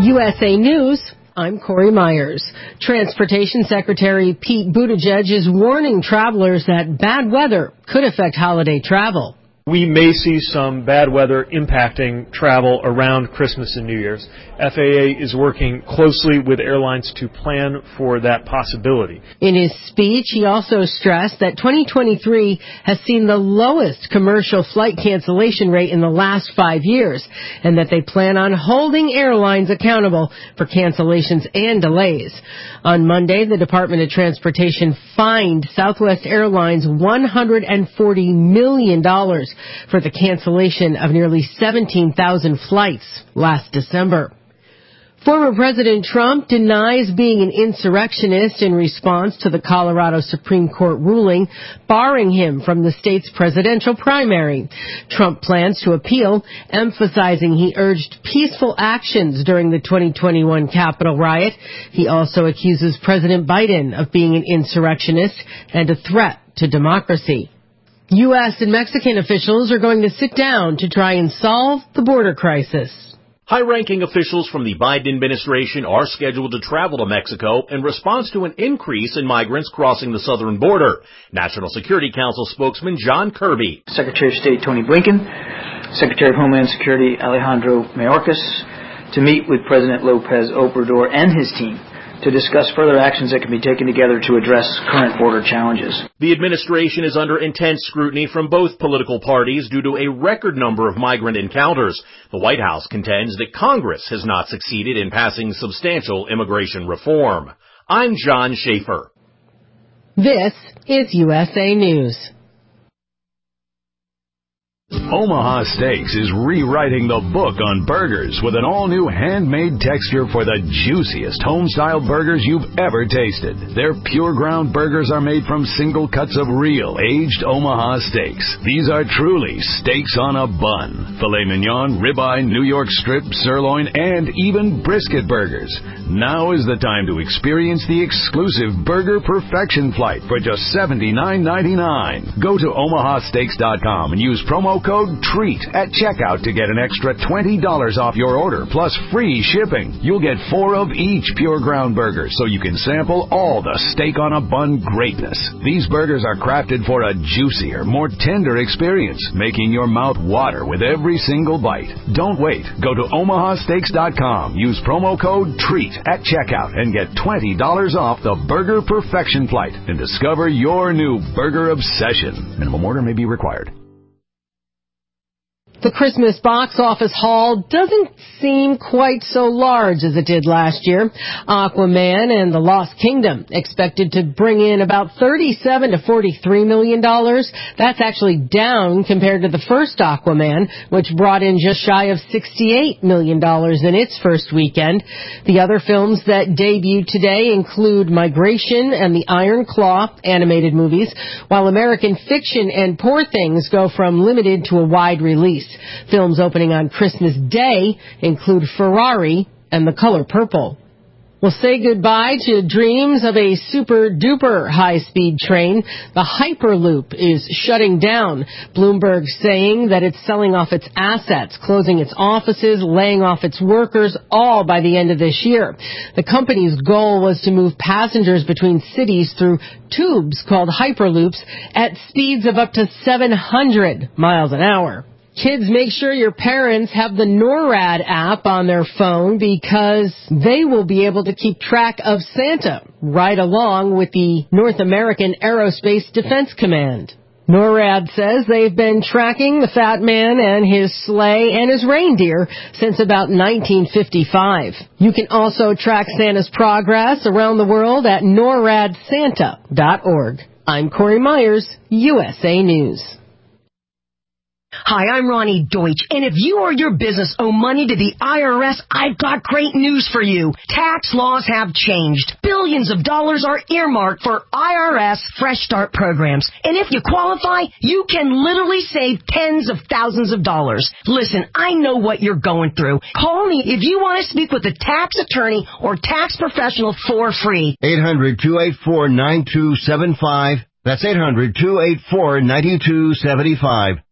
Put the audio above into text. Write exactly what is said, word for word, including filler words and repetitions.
U S A News, I'm Corey Myers. Transportation Secretary Pete Buttigieg is warning travelers that bad weather could affect holiday travel. We may see some bad weather impacting travel around Christmas and New Year's. F A A is working closely with airlines to plan for that possibility. In his speech, he also stressed that twenty twenty-three has seen the lowest commercial flight cancellation rate in the last five years, and that they plan on holding airlines accountable for cancellations and delays. On Monday, the Department of Transportation fined Southwest Airlines one hundred forty million dollars for the cancellation of nearly seventeen thousand flights last December. Former President Trump denies being an insurrectionist in response to the Colorado Supreme Court ruling barring him from the state's presidential primary. Trump plans to appeal, emphasizing he urged peaceful actions during the twenty twenty-one Capitol riot. He also accuses President Biden of being an insurrectionist and a threat to democracy. U S and Mexican officials are going to sit down to try and solve the border crisis. High-ranking officials from the Biden administration are scheduled to travel to Mexico in response to an increase in migrants crossing the southern border. National Security Council spokesman John Kirby. Secretary of State Tony Blinken, Secretary of Homeland Security Alejandro Mayorkas, to meet with President Lopez Obrador and his team to discuss further actions that can be taken together to address current border challenges. The administration is under intense scrutiny from both political parties due to a record number of migrant encounters. The White House contends that Congress has not succeeded in passing substantial immigration reform. I'm John Schaefer. This is U S A News. Omaha Steaks is rewriting the book on burgers with an all-new handmade texture for the juiciest home-style burgers you've ever tasted. Their pure ground burgers are made from single cuts of real, aged Omaha steaks. These are truly steaks on a bun. Filet mignon, ribeye, New York strip, sirloin, and even brisket burgers. Now is the time to experience the exclusive Burger Perfection Flight for just seventy-nine ninety-nine. Go to omaha steaks dot com and use promo code TREAT at checkout to get an extra twenty dollars off your order, plus free shipping. You'll get four of each pure ground burger, so you can sample all the steak on a bun greatness. These burgers are crafted for a juicier, more tender experience, making your mouth water with every single bite. Don't wait. Go to omaha steaks dot com, use promo code TREAT at checkout, and get twenty dollars off the Burger Perfection Flight and discover your new burger obsession. Minimum order may be required. The Christmas box office haul doesn't seem quite so large as it did last year. Aquaman and the Lost Kingdom expected to bring in about thirty-seven to forty-three million dollars. That's actually down compared to the first Aquaman, which brought in just shy of sixty-eight million dollars in its first weekend. The other films that debuted today include Migration and the Iron Claw animated movies, while American Fiction and Poor Things go from limited to a wide release. Films opening on Christmas Day include Ferrari and The Color Purple. We'll say goodbye to dreams of a super-duper high-speed train. The Hyperloop is shutting down. Bloomberg saying that it's selling off its assets, closing its offices, laying off its workers, all by the end of this year. The company's goal was to move passengers between cities through tubes called Hyperloops at speeds of up to seven hundred miles an hour. Kids, make sure your parents have the NORAD app on their phone because they will be able to keep track of Santa right along with the North American Aerospace Defense Command. NORAD says they've been tracking the Fat Man and his sleigh and his reindeer since about nineteen fifty-five. You can also track Santa's progress around the world at norad santa dot org. I'm Corey Myers, U S A News. Hi, I'm Ronnie Deutsch, and if you or your business owe money to the I R S, I've got great news for you. Tax laws have changed. Billions of dollars are earmarked for I R S Fresh Start programs, and if you qualify, you can literally save tens of thousands of dollars. Listen, I know what you're going through. Call me if you want to speak with a tax attorney or tax professional for free. eight hundred, two eight four, nine two seven five. That's eight hundred, two eight four, nine two seven five.